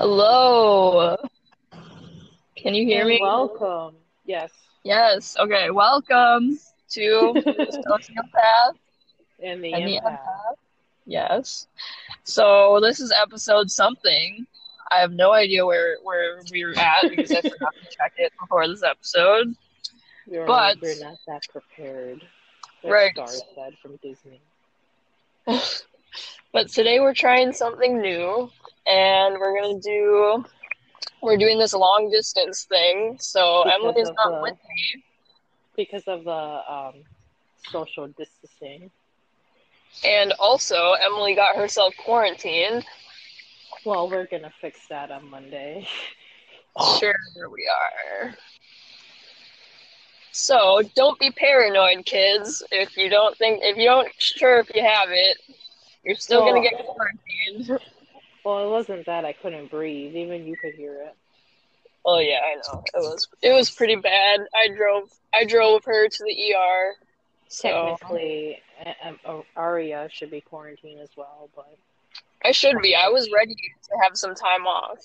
Hello. Can you hear And me? welcome. Yes. Yes. Okay. Welcome to the sociopath And the and the empath. empath. Yes. So this is episode something. I have no idea where we were at because I forgot to check it before this episode. But We're not that prepared, like right. Star said from Disney. But today we're trying something new and we're doing this long distance thing. So Because Emily's of not with the me. social distancing. And also Emily got herself quarantined. Well, we're gonna fix that on Monday. Sure, we are. So don't be paranoid, kids. If you don't sure if you have it, you're still gonna Well, get quarantined. well, it wasn't that I couldn't breathe. Even you could hear it. Oh yeah, I know. It was pretty bad. I drove her to the ER. So Technically, Aria should be quarantined as well, but I should be. I unfortunately. was ready to have some time off.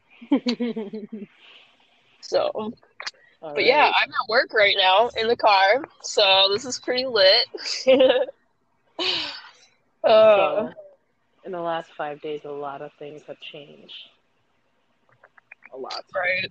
So, All but yeah, right. I'm at work right now in the car. So this is pretty lit. uh, So, in the last 5 days, a lot of things have changed. A lot. right.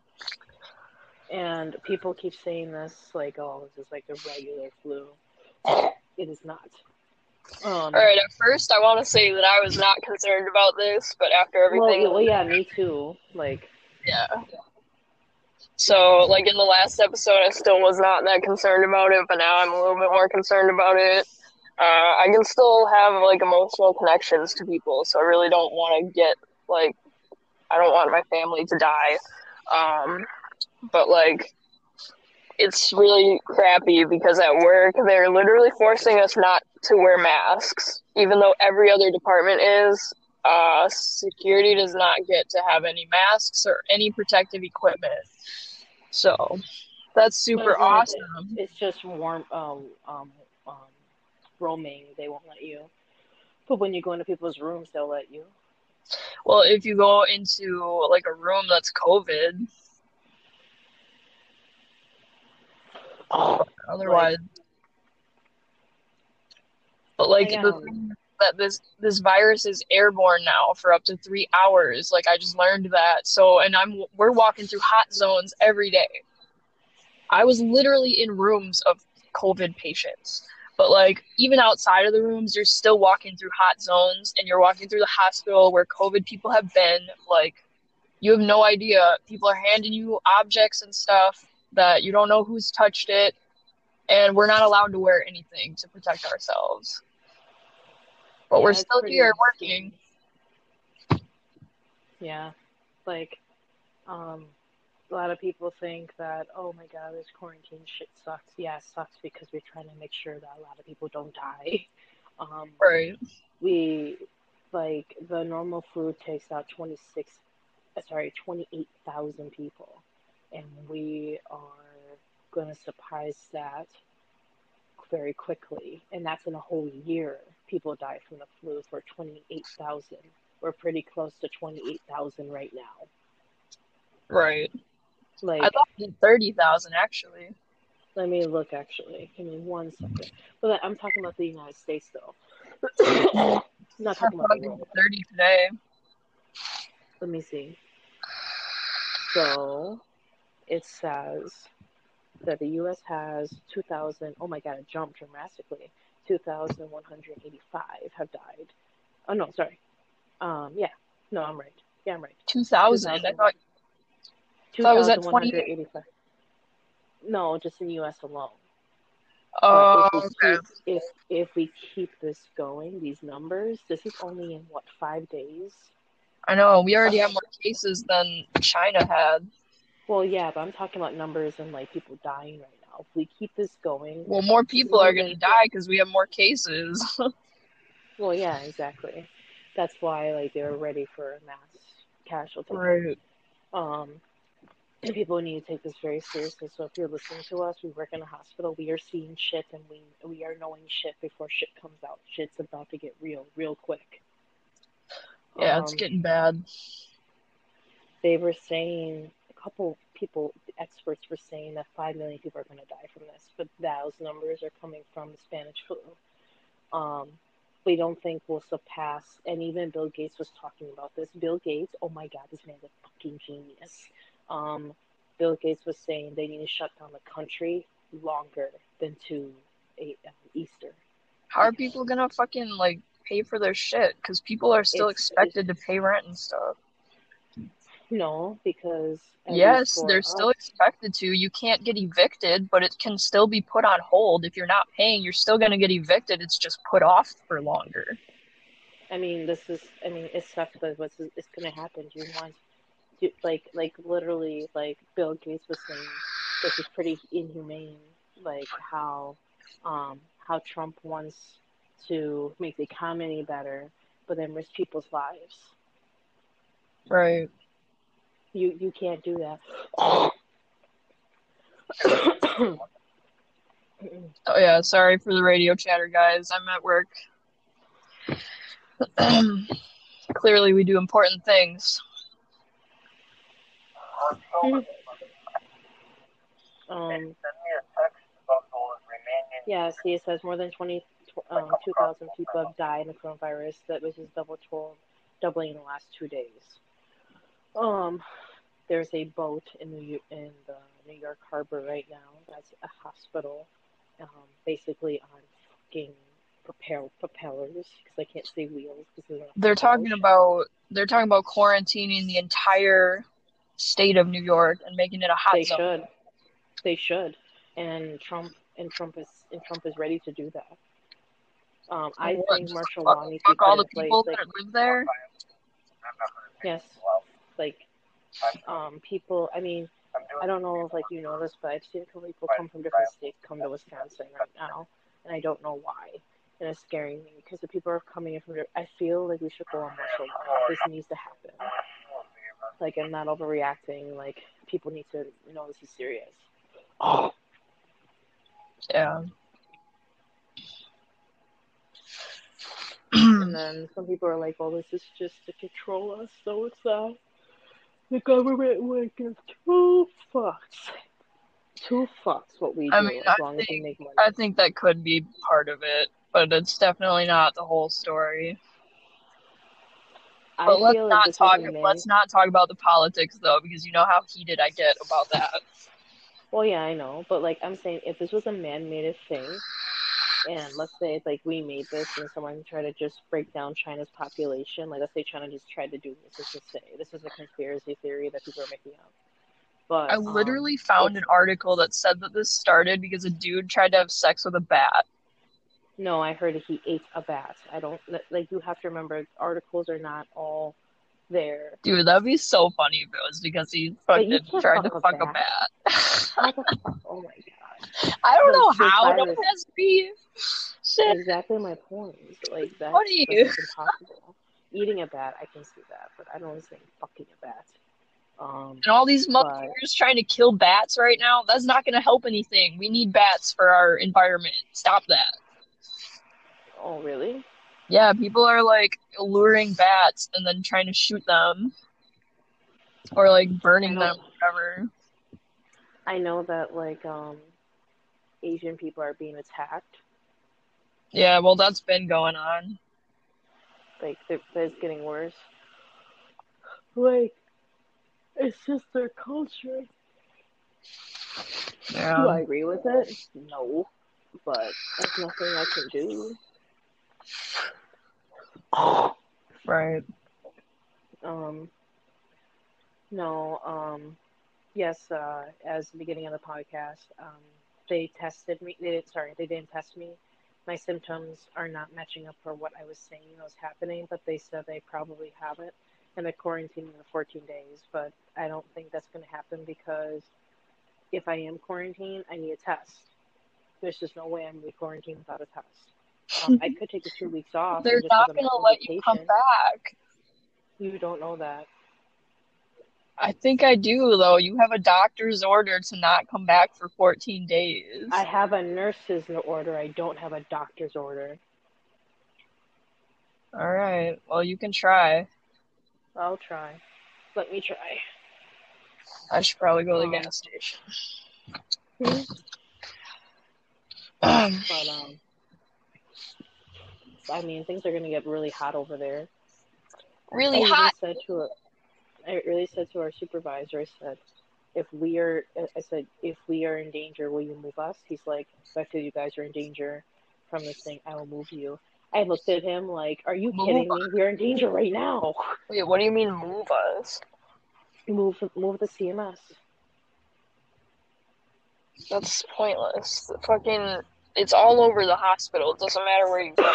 And people keep saying this, like, oh, this is like a regular flu. It is not. All Um, right, at first I want to say that I was not concerned about this, but after well, everything, yeah, me too. Like, yeah. So, like in the last episode, I still was not that concerned about it, but now I'm a little bit more concerned about it. I can still have like emotional connections to people, so I really don't want to get like I don't want my family to die. Um, but like it's really crappy because at work they're literally forcing us not to wear masks, even though every other department is. Security does not get to have any masks or any protective equipment. So that's super but like, awesome. it's just warm, um, roaming. They won't let you. But when you go into people's rooms, they'll let you. Well, if you go into like a room that's COVID, but Like, otherwise, but like like, the thing that this virus is airborne now for up to 3 hours. Like I just learned that. So, and we're walking through hot zones every day. I was literally in rooms of COVID patients. But like even outside of the rooms, you're still walking through hot zones and you're walking through the hospital where COVID people have been. Like you have no idea. People are handing you objects and stuff that you don't know who's touched it, and we're not allowed to wear anything to protect ourselves. But we're yeah, it's still pretty here insane. working. Yeah, like, a lot of people think that, oh my god, this quarantine shit sucks. Yeah, it sucks because we're trying to make sure that a lot of people don't die. Um, Right. we like the normal flu takes out 28,000 people, and we are going to surprise that very quickly. And that's in a whole year. People die from the flu for 28,000. We're pretty close to 28,000 right now. Right. I Like, thought it was 30,000 actually. let me look actually. Give me 1 second. But I'm talking about the United States though. I'm not I talking about thought the it was world. 30 today. Let me see. So it says that the U.S. has 2,000. Oh my God, it jumped dramatically. 2,185 have died. Oh no, sorry. Yeah, no, I'm right. Yeah, I'm right. 2,000. 2,000, Thought it was at 20. 2,185. No, just in the U.S. alone. But Oh, okay. if we keep this going, these numbers, this is only in what, 5 days? I know. We Uh, already have more cases than China had. well, yeah, but I'm talking about numbers and like people dying right now. If we keep this going, Well, more this people is are going to even. die because we have more cases. Well, yeah, exactly. That's why like they're ready for a mass casualty. Right. Um, and people need to take this very seriously. So if you're listening to us, we work in a hospital. We are seeing shit, and we are knowing shit before shit comes out. Shit's about to get real, real quick. Yeah, it's Um, getting bad. They were saying, a couple people, experts were saying that 5 million people are going to die from this, but those numbers are coming from the Spanish flu. Um, we don't think we'll surpass, and even Bill Gates was talking about this. Bill Gates, oh my God, this man's a fucking genius. Um, Bill Gates was saying they need to shut down the country longer than to Easter. How are people gonna fucking like pay for their shit? Because people are still It's expected to pay rent and stuff. no, because at least Yes, for they're us, still expected to. You can't get evicted, but it can still be put on hold. If you're not paying, you're still gonna get evicted. It's just put off for longer. I mean, it sucks, but it's going to happen. Do you want, like, literally, like, Bill Gates was saying, this is pretty inhumane, like, how Trump wants to make the economy better, but then risk people's lives. Right. You can't do that. Oh yeah, sorry for the radio chatter, guys. I'm at work. Clearly, we do important things. Yeah, see, it says more than 2,000 people have died in the coronavirus, which is doubling in the last 2 days. There's a boat in the New York Harbor right now. That's a hospital, basically on fucking propellers because I can't say wheels because They're talking about quarantining the entire state of New York and making it a hot They zone. should, they should, and Trump is ready to do that. I What, think just martial fuck, law needs to be fuck all put the in place. people Like, that live there? yes, like, people. I mean, I don't know if like you know this, but I've seen people come from different states come to Wisconsin right now, and I don't know why. And it's scaring me because the people are coming in from. I feel like we should go on martial law. This needs to happen. Like, I'm not overreacting. Like, people need to know this is serious. Yeah. And then some people are like, "Well, this is just to control us." So it's the government would give two fucks. Two fucks what we I do mean, as long as we make money. I think that could be part of it, but it's definitely not the whole story. I But feel like this was a man. let's not talk about the politics though, because you know how heated I get about that. Well, yeah, I know, but like I'm saying, if this was a man-made thing, and let's say it's like we made this, and someone tried to just break down China's population, like let's say China just tried to do this, let's just say this is a conspiracy theory that people are making up. I But literally if found an article that said that this started because a dude tried to have sex with a bat. no, I heard he ate a bat. I don't like. You have to remember, articles are not all there. Dude, that'd be so funny if it was because he But you fucking can't tried to fuck a fuck a bat. bat. How the fuck? Oh my god. I don't know This how. No one virus. has beef. Shit. Exactly my point. Like that's Funny. impossible. Eating a bat, I can see that, but I don't understand fucking a bat. And all these But motherfuckers trying to kill bats right now, that's not going to help anything. We need bats for our environment. Stop that. oh really? Yeah, people are like luring bats and then trying to shoot them or like burning them, whatever. I know that like Asian people are being attacked. Yeah, well, that's been going on. Like it's getting worse. Like it's just their culture. Yeah. Do I agree with it? No, but there's nothing I can do. Right. No, yes, as the beginning of the podcast, they tested me. They didn't test me. My symptoms are not matching up for what I was saying was happening, but they said they probably have it, and they're quarantining for 14 days. But I don't think that's going to happen because if I am quarantined, I need a test. There's just no way I'm going to be quarantined without a test. I could take the 2 weeks off They're and just not have a going to mental let you come vacation. back. You don't know that. I think I do, though. You have a doctor's order to not come back for 14 days. I have a nurse's order. I don't have a doctor's order. All right. Well, you can try. I'll try. Let me try. I should probably go to the gas station. But I mean, things are gonna get really hot over there. Really hot. I really said to our supervisor, I said, if we are in danger, will you move us? He's like, if I feel you guys are in danger from this thing, I will move you. I looked at him like, are you kidding me? We're in danger right now. Wait, what do you mean move us? Move the CMS. That's pointless. It's all over the hospital. It doesn't matter where you go.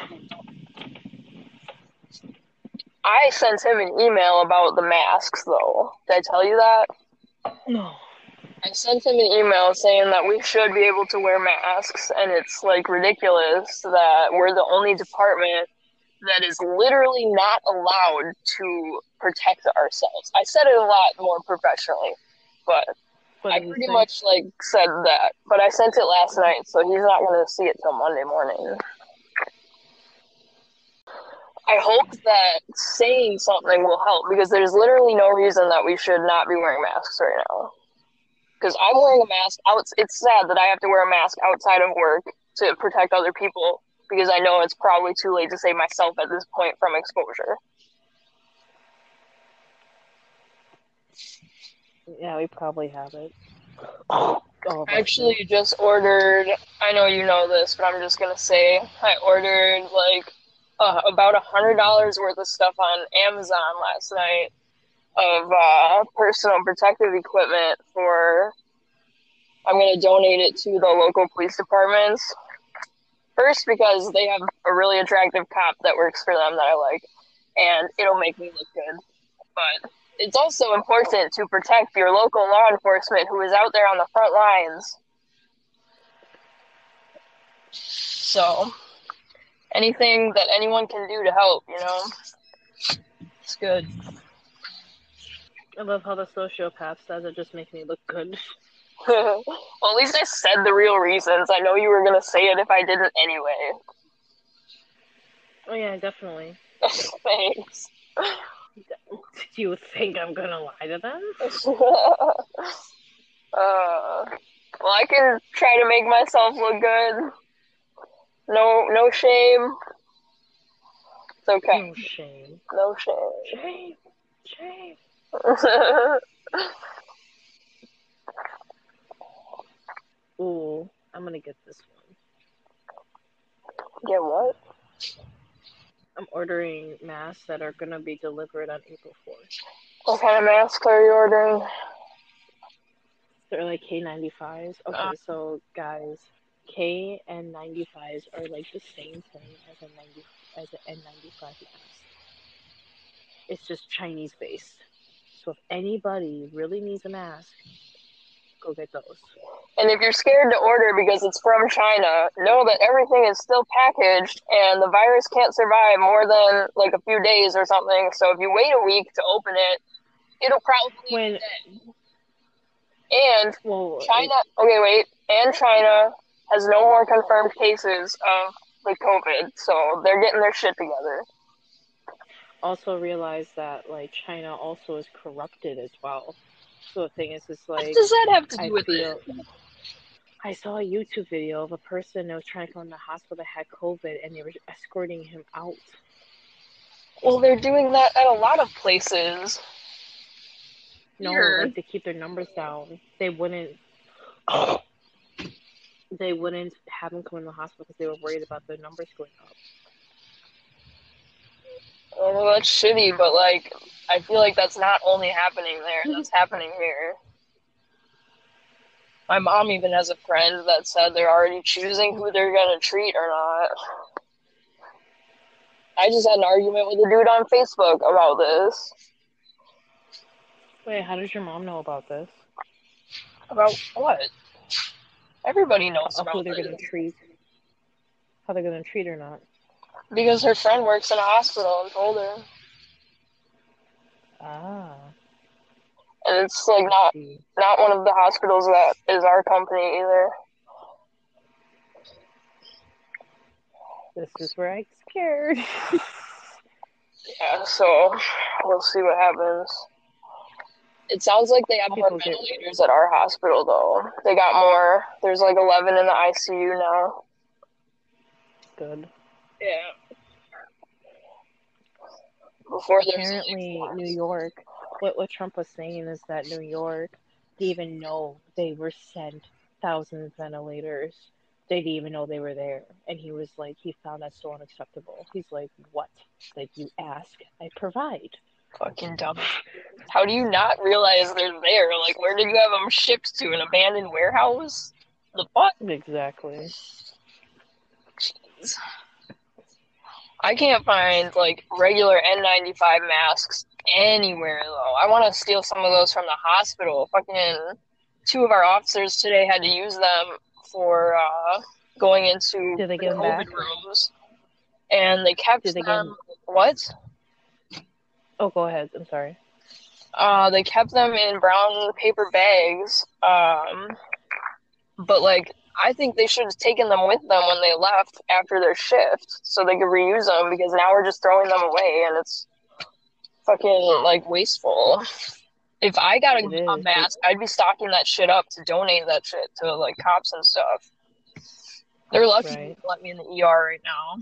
I sent him an email about the masks, though. Did I tell you that? No. I sent him an email saying that we should be able to wear masks, and it's like ridiculous that we're the only department that is literally not allowed to protect ourselves. I said it a lot more professionally, but I pretty much like said that. But I sent it last night, so he's not going to see it till Monday morning. I hope that saying something will help, because there's literally no reason that we should not be wearing masks right now. Because I'm wearing a mask out. It's sad that I have to wear a mask outside of work to protect other people, because I know it's probably too late to save myself at this point from exposure. Yeah, we probably have it. I actually just ordered, I know you know this, but I'm just going to say, I ordered like about $100 worth of stuff on Amazon last night of personal protective equipment I'm going to donate it to the local police departments. First, because they have a really attractive cop that works for them that I like, and it'll make me look good. But it's also important to protect your local law enforcement who is out there on the front lines. So, anything that anyone can do to help, it's good. I love how the sociopath says it just makes me look good. Well, at least I said the real reasons. I know you were going to say it if I didn't anyway. Oh, yeah, definitely. Thanks. Do you think I'm going to lie to them? Well, I can try to make myself look good. No shame. It's okay. No shame. No shame. Shame. Ooh, I'm going to get this one. Get what? I'm ordering masks that are going to be delivered on April 4th. What kind of masks are you ordering? They're like K95s. Okay, so guys, K and 95s are like the same thing as an N95 mask. It's just Chinese based. So if anybody really needs a mask, go get those. And if you're scared to order because it's from China, know that everything is still packaged and the virus can't survive more than like a few days or something. So if you wait a week to open it, it'll probably be dead. And China has no more confirmed cases of the COVID, so they're getting their shit together. Also realize that like China also is corrupted as well. So the thing is, it's like, what does that have to do with it? I saw a YouTube video of a person that was trying to go in the hospital that had COVID, and they were escorting him out. Well, they're doing that at a lot of places. No, like to keep their numbers down. They wouldn't have him come in the hospital because they were worried about their numbers going up. Well, that's shitty, but like, I feel like that's not only happening there, that's happening here. My mom even has a friend that said they're already choosing who they're gonna treat or not. I just had an argument with a dude on Facebook about this. Wait, how does your mom know about this? About what? Everybody knows about who they're gonna treat. How they're gonna treat or not? Because her friend works in a hospital and told her. Ah. And it's like not one of the hospitals that is our company either. This is where I get scared. Yeah, so we'll see what happens. It sounds like they have more People get ventilators at our hospital, though. They got more. There's like 11 in the ICU now. good. Yeah. Before there's Apparently, New York, what Trump was saying is that New York didn't even know they were sent thousands of ventilators. They didn't even know they were there. And he was like, he found that so unacceptable. He's like, what? Like, you ask, I provide. fucking dumb. How do you not realize they're there? Like, where did you have them shipped to? An abandoned warehouse? The fuck? Exactly. Jeez. I can't find, like, regular N95 masks anywhere, though. I want to steal some of those from the hospital. Fucking two of our officers today had to use them for going into Did they the give them COVID back? rooms. And they kept Did they give them. them? What? Oh, go ahead. I'm sorry. They kept them in brown paper bags. But, like, I think they should have taken them with them when they left after their shift so they could reuse them, because now we're just throwing them away and it's fucking, like, wasteful. If I got It a is. mask, I'd be stocking that shit up to donate that shit to, like, cops and stuff. They're lucky Right. to let me in the ER right now.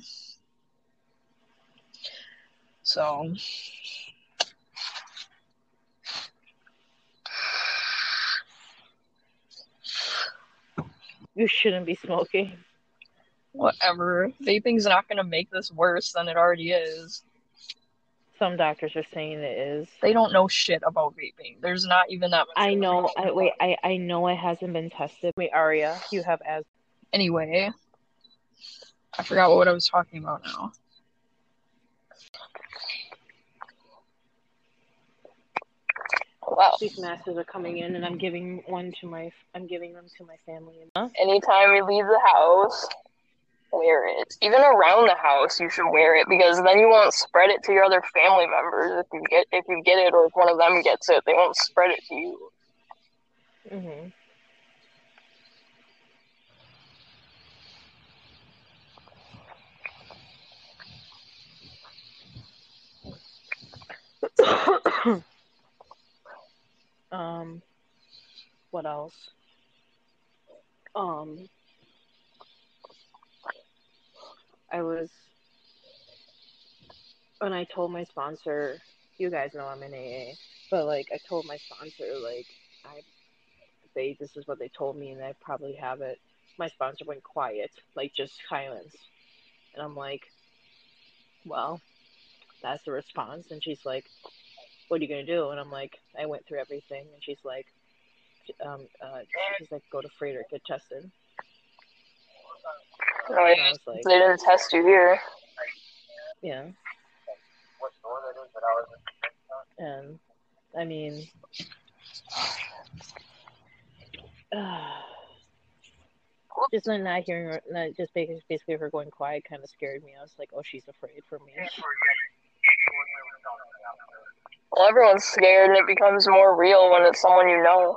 So, You shouldn't be smoking. whatever. Vaping's not going to make this worse than it already is. Some doctors are saying it is. They don't know shit about vaping. There's not even that much I know. information. I know it hasn't been tested. Wait, Aria, you have asthma. Anyway, I forgot what I was talking about now. Wow. These masks are coming in, and I'm giving them to my family. Anytime you leave the house, wear it. Even around the house, you should wear it, because then you won't spread it to your other family members. If you get it, or if one of them gets it, they won't spread it to you. Mhm. What else? When I told my sponsor, you guys know I'm in AA, but like I told my sponsor, like this is what they told me, and I probably have it. My sponsor went quiet, like just silence, and I'm like, well, that's the response. And she's like, what are you gonna do? And I'm like, I went through everything, and she's like, go to Frederick, get tested. Oh, yeah. And I was like, They didn't test you here. yeah. And I mean, just not hearing her, just basically her going quiet kind of scared me. I was like, oh, she's afraid for me. Well, everyone's scared, and it becomes more real when it's someone you know.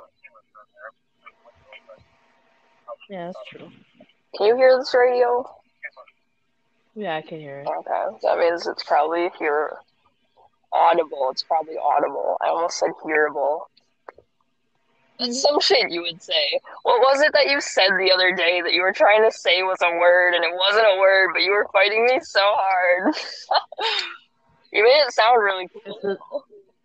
Yeah, that's true. Can you hear this radio? Yeah, I can hear it. Okay, that means it's probably audible. It's probably audible. I almost said hearable. That's some shit you would say. What was it that you said the other day that you were trying to say was a word, and it wasn't a word, but you were fighting me so hard? You made it sound really cool.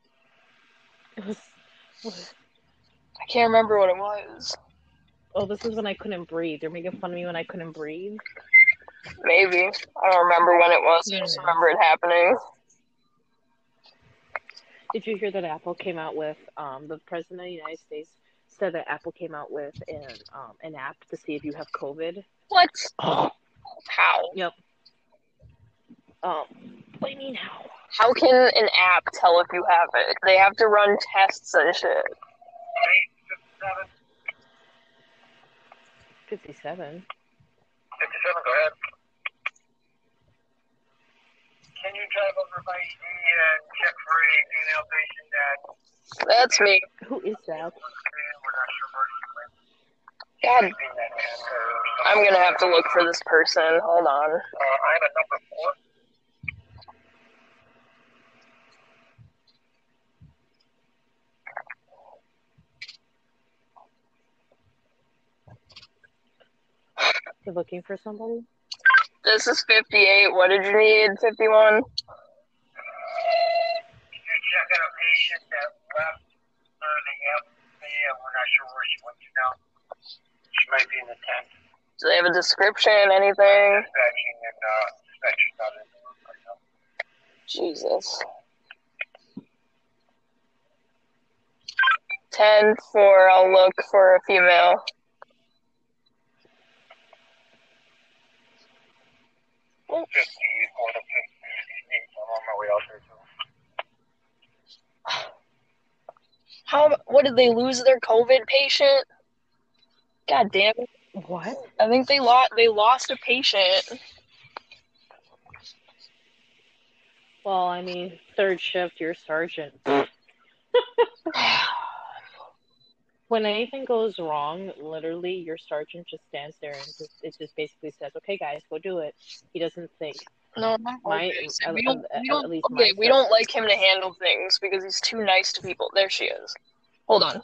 I can't remember what it was. Oh, this is when I couldn't breathe. They're making fun of me when I couldn't breathe. Maybe. I don't remember when it was. I just remember it happening. Did you hear that Apple came out with, the President of the United States said that Apple came out with an app to see if you have COVID? What? Oh. How? Yep. What do you mean how? How can an app tell if you have it? They have to run tests and shit. 57. 57, go ahead. Can you drive over by me and check for a female patient that... That's me. Who is that? God. I'm gonna have to look for this person. Hold on. I'm at number 4. You're looking for somebody? This is 58. What did you need, 51? You check on a patient that left the ambulance, and we're not sure where she went to now. She might be in the tent. Do they have a description, anything? Dispatching and dispatcher's not in the room right now. Jesus. 10-4, I'll look for a female. Oh. 54 to 58. I'm on my way out there too. What did they lose their COVID patient? God damn it. What? I think they lost a patient. Well, I mean, third shift, you're sergeant. When anything goes wrong, literally, your sergeant just stands there and it just basically says, "Okay, guys, go do it." He doesn't think. No, we don't like him to handle things because he's too nice to people. There she is. Hold on.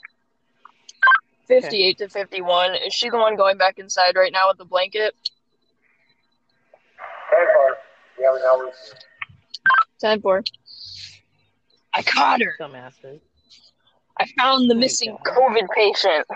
58 to 51. Is she the one going back inside right now with the blanket? 10-4. Yeah, now we're 10-4. I caught her. Dumbasses. I found the missing COVID patient.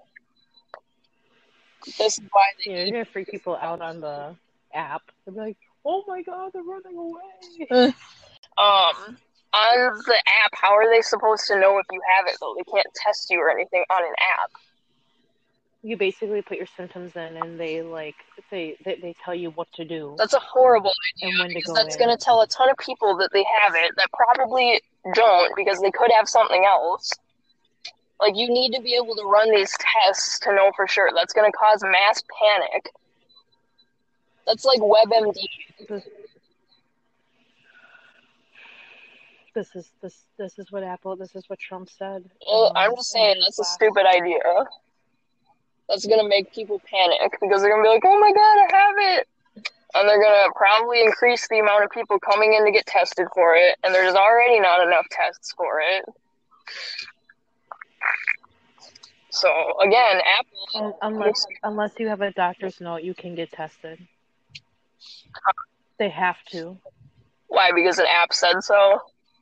This is why you're gonna freak people out on the app. They're like, "Oh my god, they're running away." On the app, how are they supposed to know if you have it though? They can't test you or anything on an app. You basically put your symptoms in, and they tell you what to do. That's a horrible idea and when to because go that's in. going to tell a ton of people that they have it that probably don't because they could have something else. Like, you need to be able to run these tests to know for sure. That's going to cause mass panic. That's like WebMD. This is what Apple. This is what Trump said. Well, I'm just saying that's a stupid idea. That's gonna make people panic because they're gonna be like, "Oh my god, I have it," and they're gonna probably increase the amount of people coming in to get tested for it. And there's already not enough tests for it. So again, Apple. Unless you have a doctor's note, you can get tested. They have to. Why? Because an app said so.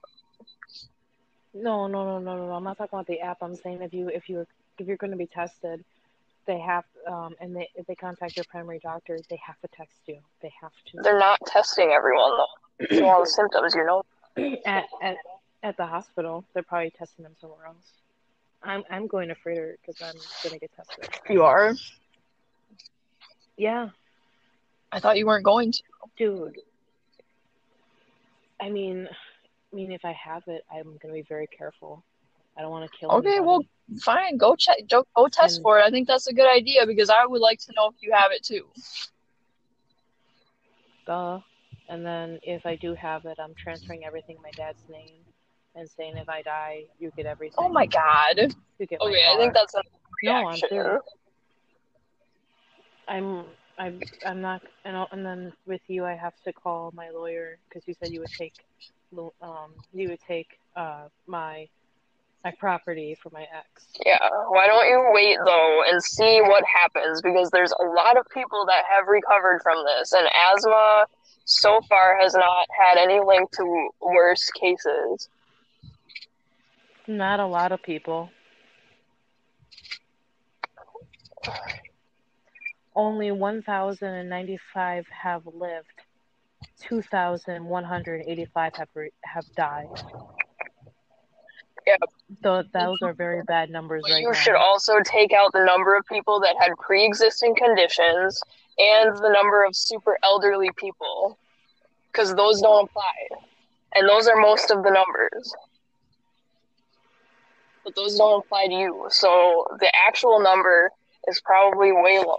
No. I'm not talking about the app. I'm saying if you're going to be tested, they have and if they contact your primary doctor, they have to text you. They have to. They're not testing everyone though. So all the symptoms, you know. At the hospital, they're probably testing them somewhere else. I'm going to Frieder because I'm going to get tested. You are? Yeah. I thought you weren't going to. Dude. I mean, if I have it, I'm going to be very careful. I don't want to kill anybody. Well, fine. Go test for it. I think that's a good idea because I would like to know if you have it too. Duh. And then if I do have it, I'm transferring everything in my dad's name and saying if I die, you get everything. Oh my god. You get okay, I think that's a reaction. No, I'm serious. I'm not, and then with you, I have to call my lawyer because you said you would take my property for my ex. Yeah, why don't you wait though and see what happens because there's a lot of people that have recovered from this, and asthma so far has not had any link to worse cases. Not a lot of people. Only 1,095 have lived. 2,185 have died. Yeah. Those are very bad numbers right now. You should also take out the number of people that had pre-existing conditions and the number of super elderly people because those don't apply. And those are most of the numbers. But those don't apply to you. So the actual number is probably way lower.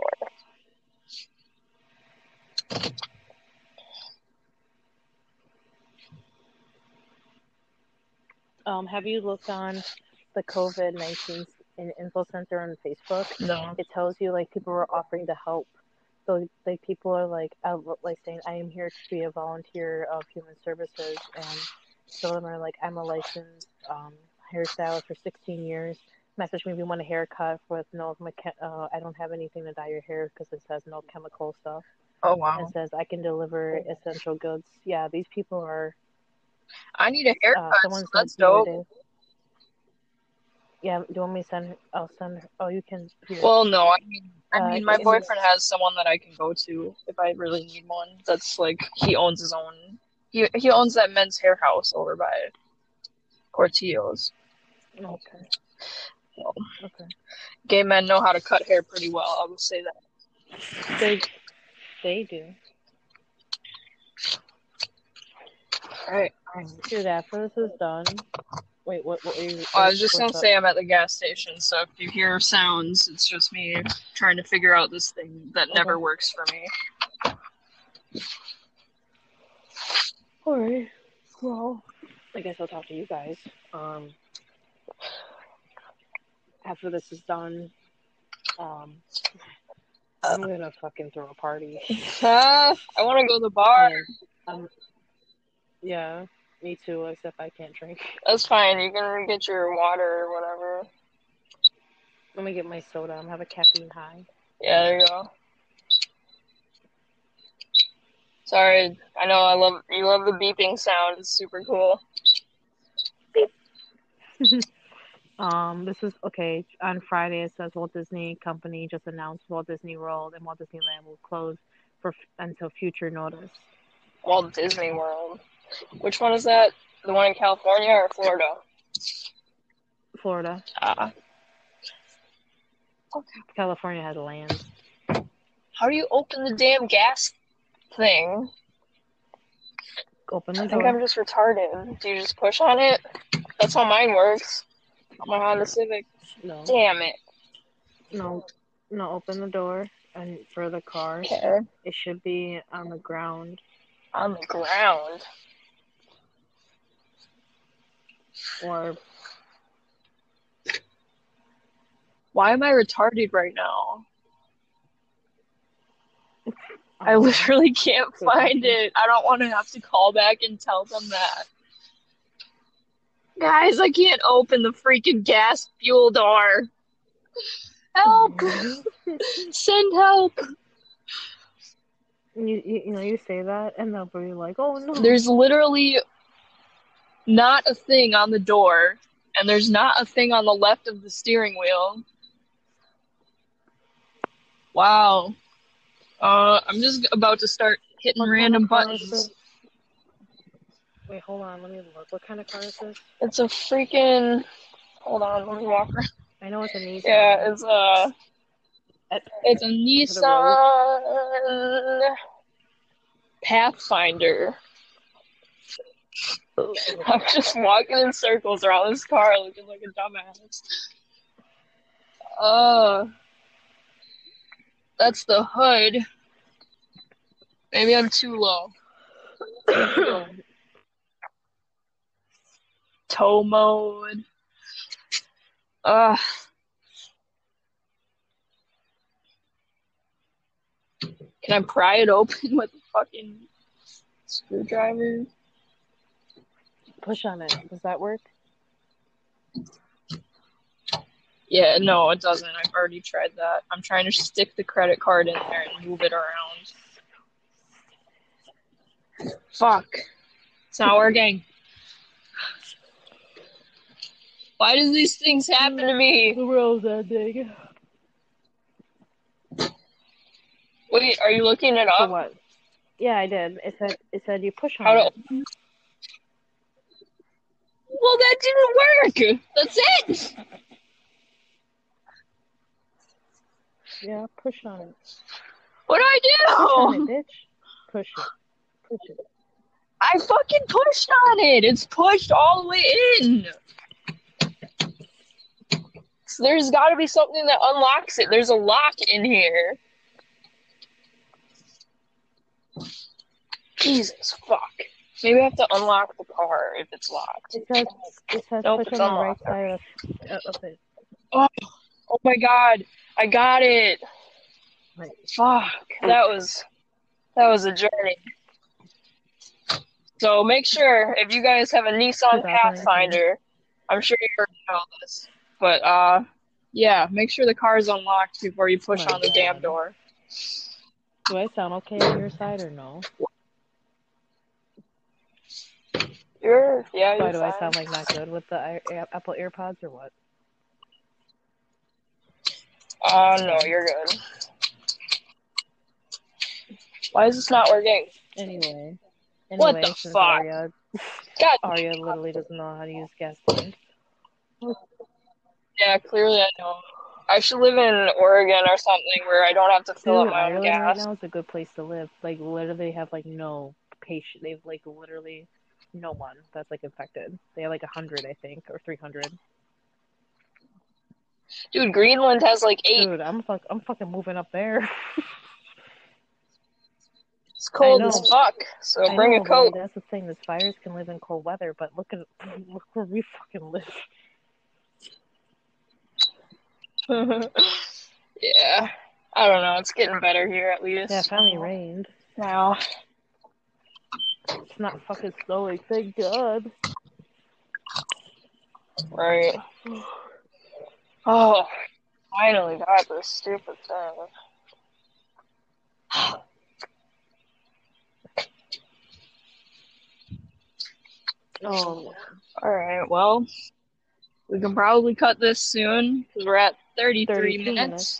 Have you looked on the COVID-19 info center on Facebook? No. It tells you like people are offering to help. So like people are like saying, "I am here to be a volunteer of human services," and some of them are like, "I'm a licensed hairstylist for 16 years. message me if you want a haircut with no I don't have anything to dye your hair because it says no chemical stuff. Oh, It wow. says I can deliver essential goods. Yeah, these people are. I need a haircut, so Someone said that's the other dope. day. Yeah, do you want me to send her? I'll send her. Oh, you can. Here. Well, no, I mean, my in- boyfriend has someone that I can go to if I really need one. That's like, he owns his own. He owns that men's hair house over by Cortillo's. Okay. So, Okay. gay men know how to cut hair pretty well, I will say that. They do. Alright. Dude, after this is done. Wait, what were you? I was just gonna what's up? say I'm at the gas station, so if you hear sounds, it's just me trying to figure out this thing that never works for me. Alright. Well, I guess I'll talk to you guys. After this is done, I'm gonna fucking throw a party. I want to go to the bar. Yeah, me too, except I can't drink. That's fine. You can get your water or whatever. Let me get my soda. I'm having a caffeine high. Yeah, there you go. Sorry, I know you love the beeping sound. It's super cool. This is okay. On Friday, it says Walt Disney Company just announced Walt Disney World and Walt Disneyland will close until future notice. Walt Disney World. Which one is that? The one in California or Florida? Florida. Okay. California has land. How do you open the damn gas thing? Open the door. I think I'm just retarded. Do you just push on it? That's how mine works. On my Honda Civic. No. Damn it. No, open the door. And for the car, Okay. it should be on the ground. On the ground? Or... Why am I retarded right now? I literally can't find it. I don't want to have to call back and tell them that. Guys, I can't open the freaking gas fuel door. Help! Send help! You say that, and they'll be like, oh no. There's literally not a thing on the door, and there's not a thing on the left of the steering wheel. Wow. I'm just about to start hitting random buttons. Wait, hold on, let me look. What kind of car is this? It's a freaking... Hold on, let me walk around. I know it's a Nissan. Yeah, it's a Nissan Pathfinder. I'm just walking in circles around this car looking like a dumbass. That's the hood. Maybe I'm too low. Tow mode. Can I pry it open with a fucking screwdriver? Push on it. Does that work? Yeah, no, it doesn't. I've already tried that. I'm trying to stick the credit card in there and move it around. Fuck. It's not working. Why do these things happen to me? The world's ending. Wait, are you looking it up? For what? Yeah, I did. It said you push on it. Well, that didn't work. That's it. Yeah, push on it. What do I do? Push on it, bitch. Push it. Push it. I fucking pushed on it. It's pushed all the way in. So there's got to be something that unlocks it. There's a lock in here. Jesus, fuck. Maybe I have to unlock the car if it's locked. It says nope, push on the right side of it. Oh my god. I got it. Right. Fuck. That was a journey. So make sure, if you guys have a Nissan Pathfinder, I'm sure you already know this, But yeah, make sure the car is unlocked before you push My on the damn God. door. Do I sound okay on your side or no? You're Why do I fine. sound like not good with the Apple AirPods or what? No, you're good. Why is this not working? Anyway, What the since fuck? God. Arya literally doesn't know how to use gas tanks. Yeah, clearly I don't. I should live in Oregon or something where I don't have to fill up Dude, my own Ireland right gas. now is a good place to live. Like, literally have, like, no patient. They've, like, literally no one that's, like, infected. They have, like, 100, I think, or 300. Dude, Greenland has like 8. Dude, I'm fucking moving up there. It's cold I as know. fuck, so I bring know, a but coat. like, that's the thing. This virus can live in cold weather, but look where we fucking live. Yeah. I don't know. It's getting better here at least. Yeah, it finally rained. Now. It's not fucking snowing. Thank God. Right. Oh, finally got this stupid thing. Oh, Alright, well, we can probably cut this soon because we're at 33 32 minutes.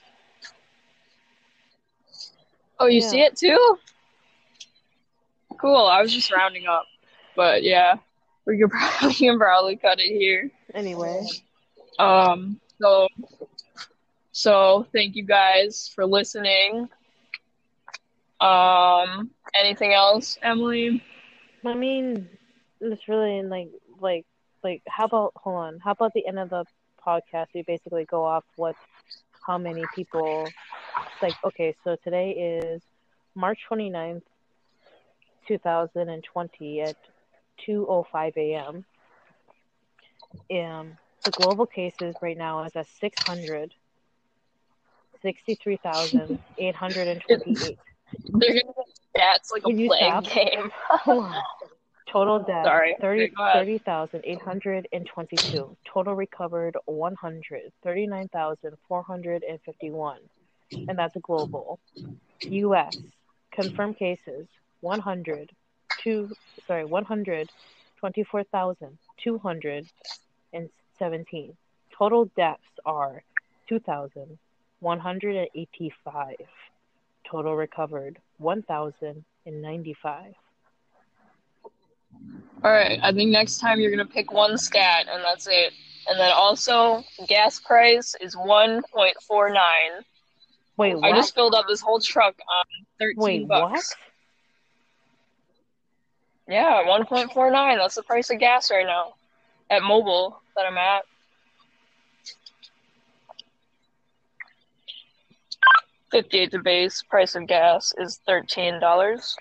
Oh, you Yeah. see it too? Cool. I was just rounding up. But yeah, we can probably cut it here. Anyway, So thank you guys for listening. Anything else, Emily? I mean, it's really like how about how about the end of the podcast? We basically go off what how many people. Like, okay, so today is March 29th, 2020 at 2:05 a.m. The global cases right now is at 663,828. They're gonna get stats like Can a you playing stop? game. Hold on. Total deaths, Sorry. Okay, go ahead. 30,822. Total recovered, 139,451. And that's global. U.S. confirmed cases, 124,217. Total deaths are 2,185. Total recovered, 1,095. Alright, I think next time you're gonna pick one stat and that's it. And then also, gas price is 1.49. Wait, what? I just filled up this whole truck on 13 Wait, bucks. what? Yeah, 1.49. That's the price of gas right now at Mobile that I'm at. $58 the base price of gas is $13.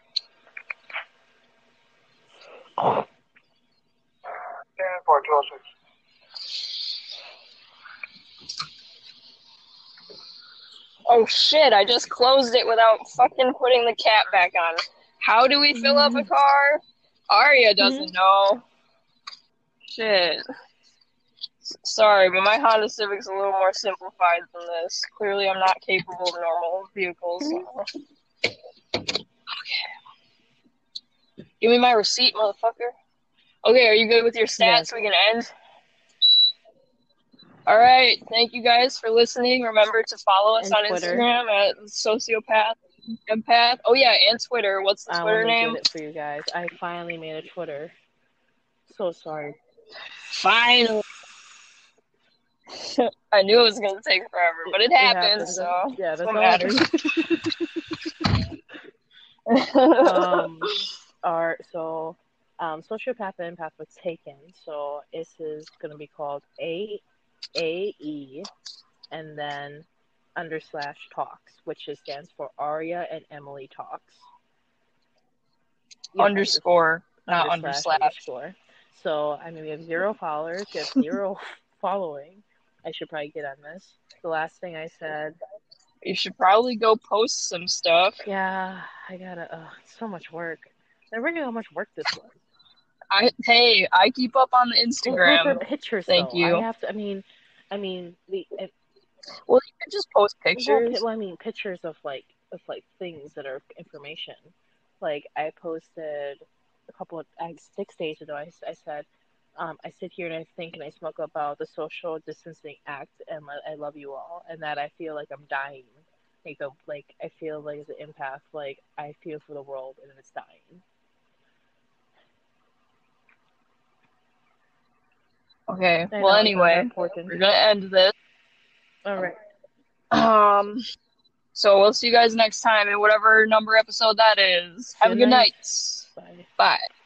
Oh shit, I just closed it without fucking putting the cap back on. How do we fill up a car? Arya doesn't know. Shit. Sorry, but my Honda Civic's a little more simplified than this. Clearly I'm not capable of normal vehicles. So. Okay. Give me my receipt, motherfucker. Okay, are you good with your stats? Yes. So we can end? Alright, thank you guys for listening. Remember to follow us And on Twitter. Instagram at Sociopath Empath. Oh yeah, and Twitter. What's the Twitter name? Get it for you guys. I finally made a Twitter. So sorry. Finally. I knew it was going to take forever, but it happened, so yeah, that's what all matters. Sociopath and Empath was taken, so this is going to be called AAE and then /talks, which stands for Arya and Emily Talks. Yeah, underscore, not underscore. So, I mean, we have 0 followers, we have 0 following. I should probably get on this. The last thing I said. You should probably go post some stuff. Yeah, I gotta. It's so much work. I never knew how much work this was. I keep up on the Instagram. Look at pictures. Thank though. you. I have to. I mean, I mean, Well, you could just post pictures. well, I mean, pictures of things that are information. Like I posted a couple of 6 days ago. I said, I sit here and I think and I smoke about the social distancing act, and I love you all, and that I feel like I'm dying. Like I feel like as an empath, like I feel for the world and it's dying. Okay. I Well, know it's not anyway, important. we're gonna end this. All right. So we'll see you guys next time in whatever number episode that is. Have a Good good night. night. Bye. Bye.